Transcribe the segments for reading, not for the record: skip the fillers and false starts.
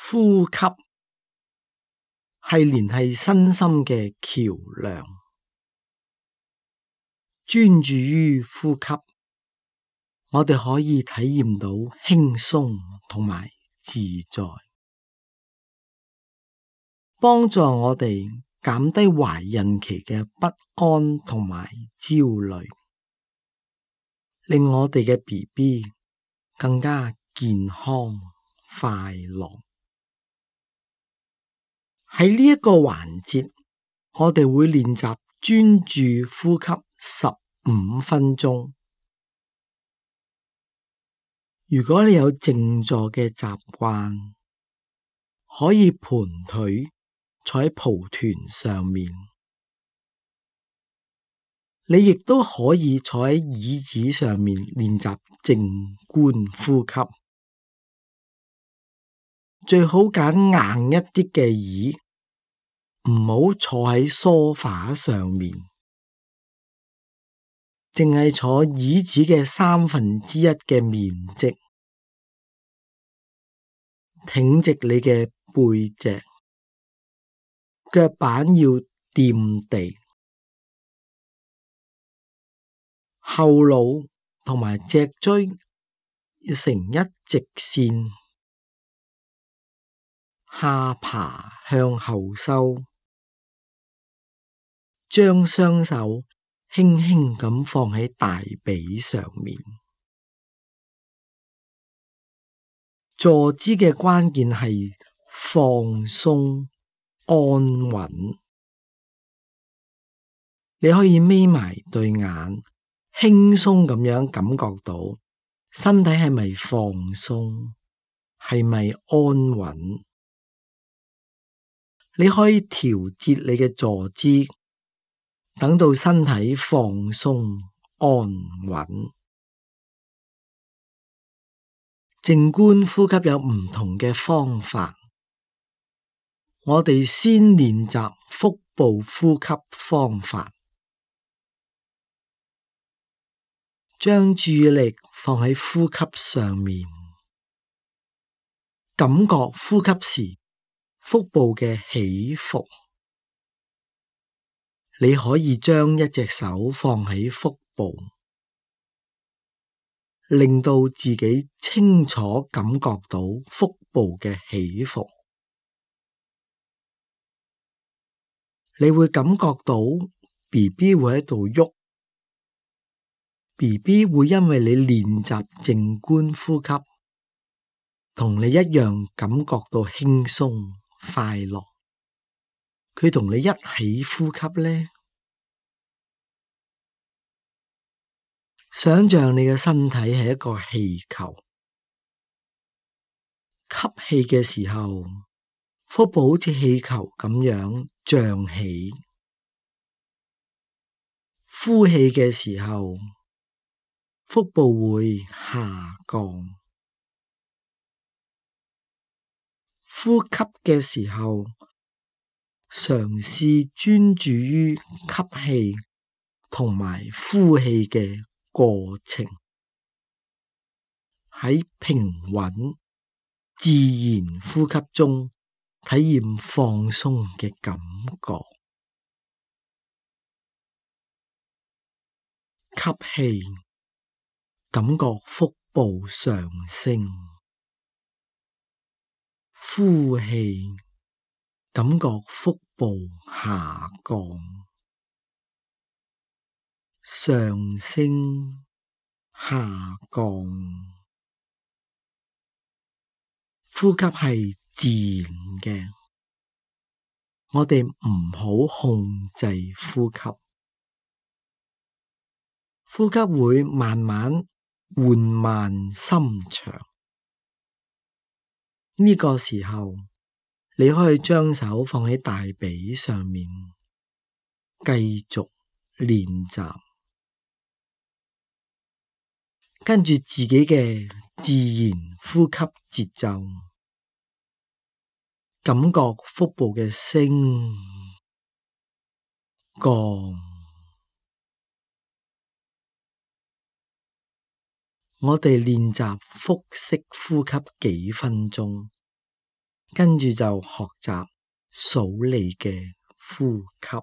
呼吸係聯繫身心嘅橋樑，專注於呼吸，我哋可以體驗到輕鬆同埋自在，幫助我哋減低懷孕期嘅不安同埋焦慮，令我哋嘅 BB 更加健康快樂。喺呢一個環節，我哋會練習專注呼吸15分鐘。如果你有靜坐嘅習慣，可以盤腿坐喺蒲團上面，你亦都可以坐喺椅子上面練習靜觀呼吸。最好揀硬一啲嘅椅，唔好坐喺梳化上面，淨係坐椅子嘅1/3嘅面積，挺直你嘅背脊，腳板要掂地，後腦同埋脊椎要成一直線，下巴向後收，將雙手輕輕咁放喺大髀上面。坐姿嘅關鍵係放鬆安穩，你可以眯埋對眼，輕鬆咁樣感覺到身體係咪放鬆，係咪安穩。你可以調節你嘅坐姿，等到身體放鬆安穩。靜觀呼吸有唔同嘅方法，我哋先練習腹部呼吸方法，將注意力放喺呼吸上面，感覺呼吸時腹部嘅起伏。你可以將一隻手放喺腹部，令到自己清楚感覺到腹部嘅起伏。你會感覺到 BB 會喺度喐， BB 會因為你練習靜觀呼吸，同你一樣感覺到輕鬆快樂。佢同你一起呼吸呢，想象你嘅身體係一個氣球，吸氣嘅時候，腹部好似氣球咁樣脹起；呼氣嘅時候，腹部會下降。呼吸嘅時候，嘗試專注於吸氣同埋呼氣嘅過程，喺平穩自然呼吸中體驗放鬆嘅感覺。吸氣，感覺腹部上升；呼氣，感覺腹部下降。上升下降，呼吸係自然嘅，我哋唔好控制呼吸。呼吸會慢慢緩慢深長，呢個時候你可以將手放喺大髀上面，繼續練習。跟住自己嘅自然呼吸節奏，感覺腹部嘅升降。我哋練習腹式呼吸幾分鐘， 跟住就學習數你嘅呼吸。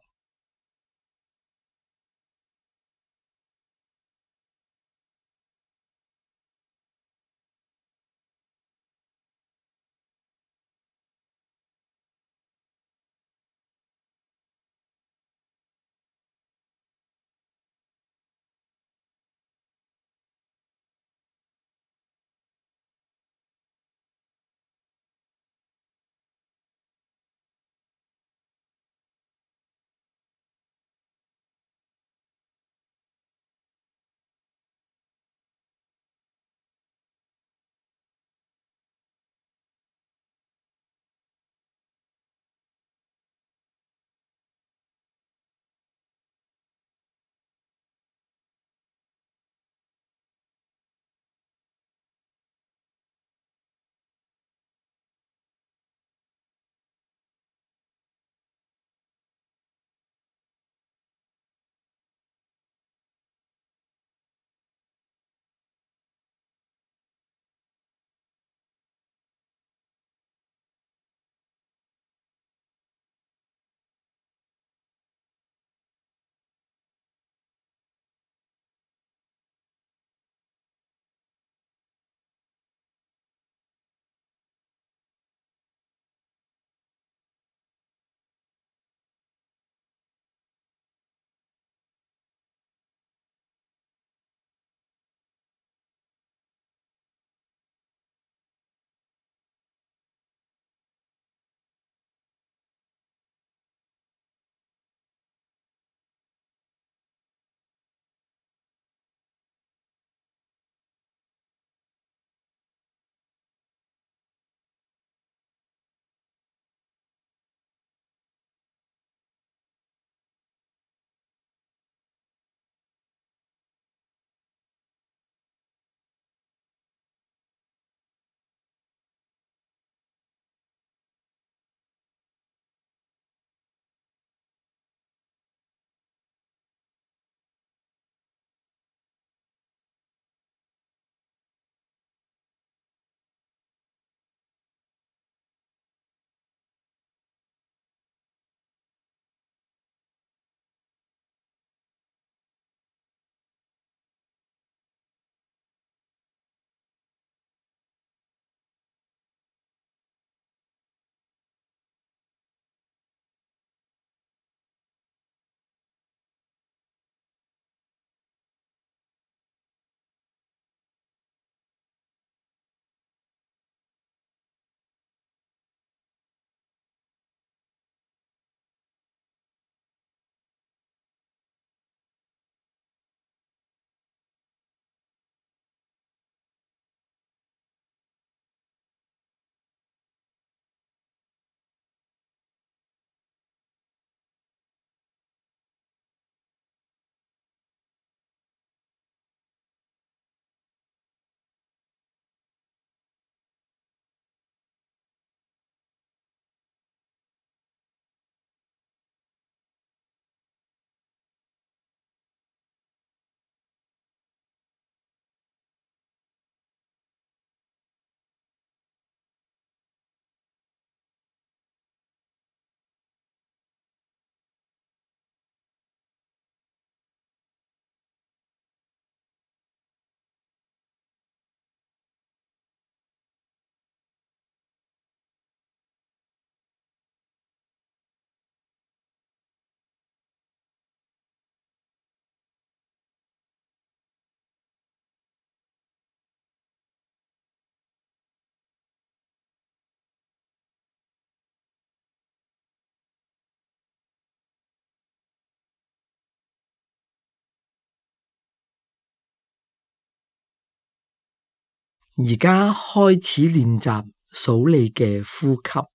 而家開始練習數你嘅呼吸，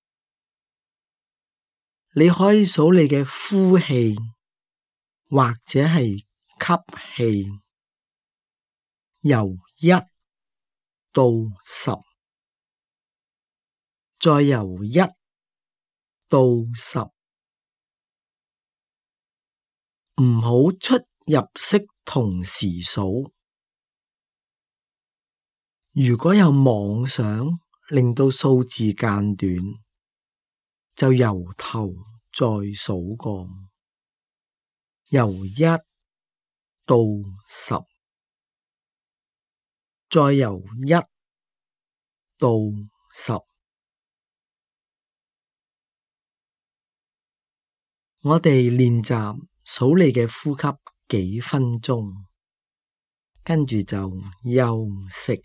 你可以數你嘅呼氣，或者係吸氣，由1到10，再由1到10，唔好出入息同時數。如果有妄想令到數字間短，就由頭再數過，由1到10，再由1到10。我哋練習數你嘅呼吸幾分鐘，跟住就休息。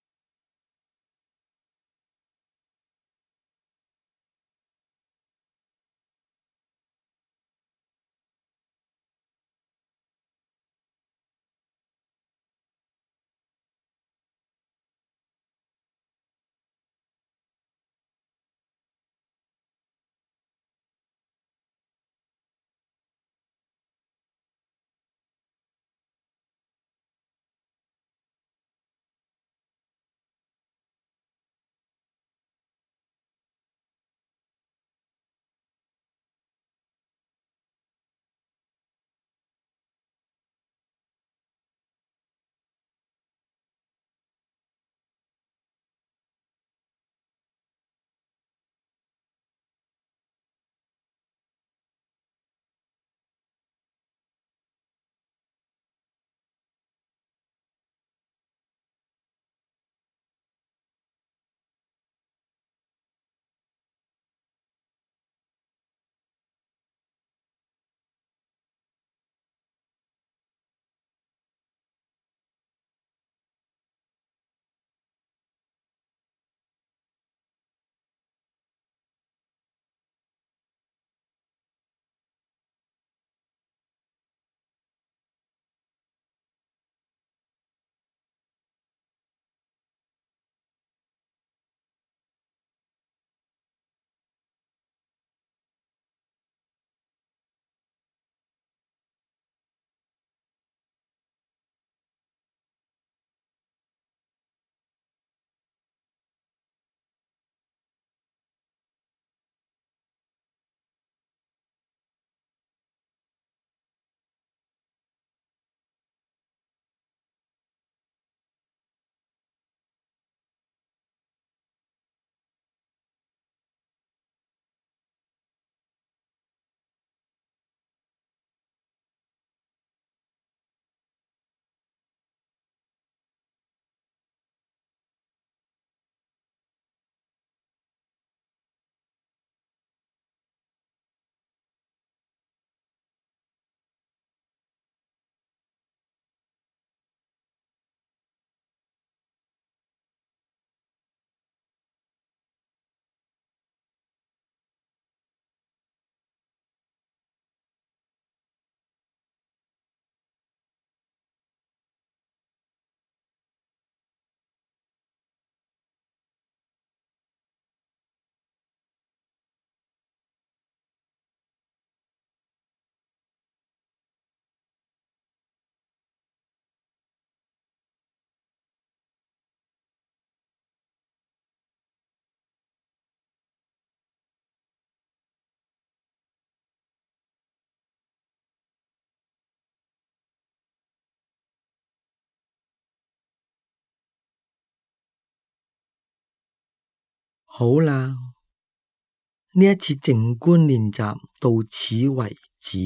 好啦，呢一次靜觀練習到此為止，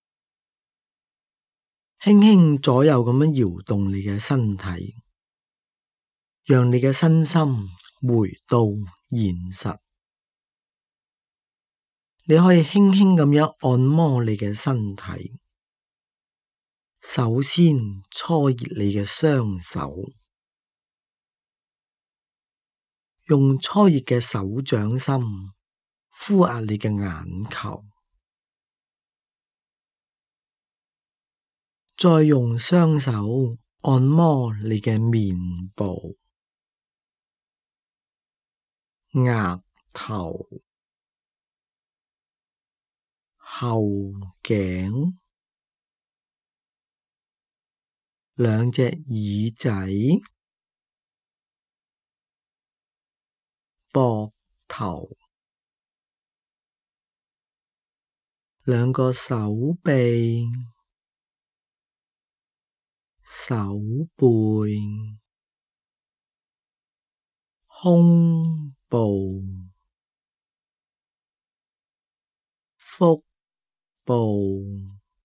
輕輕左右咁樣搖動你嘅身體，讓你嘅身心回到現實。你可以輕輕咁樣按摩你嘅身體，首先搓熱你嘅雙手，用搓熱嘅手掌心敷壓你嘅眼球，再用雙手按摩你嘅面部、額頭、後頸、兩隻耳仔、膊頭、兩個手臂、手背、 胸部、腹部、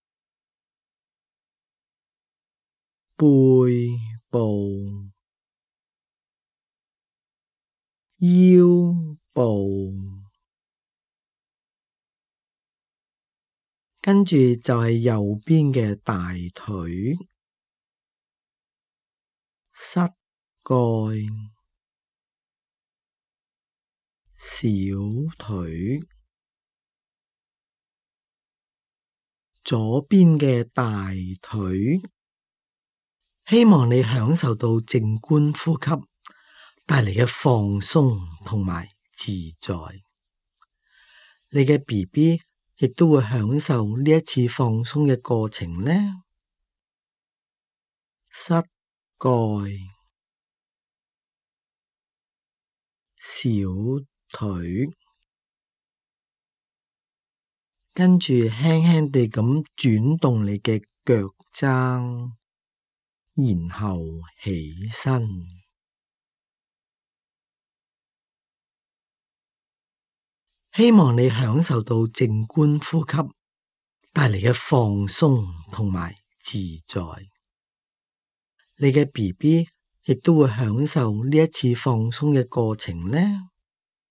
背部、腰部，跟住就係右邊嘅大腿、膝蓋、小腿，左邊嘅大腿。希望你享受到靜觀呼吸帶嚟嘅放鬆同埋自在，你嘅 BB 亦都會享受呢一次放鬆嘅過程呢。膝蓋、小腿，跟住輕輕地咁轉動你嘅腳踭，然後起身。希望你享受到靜觀呼吸帶嚟嘅放鬆同埋自在，你嘅 BB 亦都會享受呢一次放鬆嘅過程呢。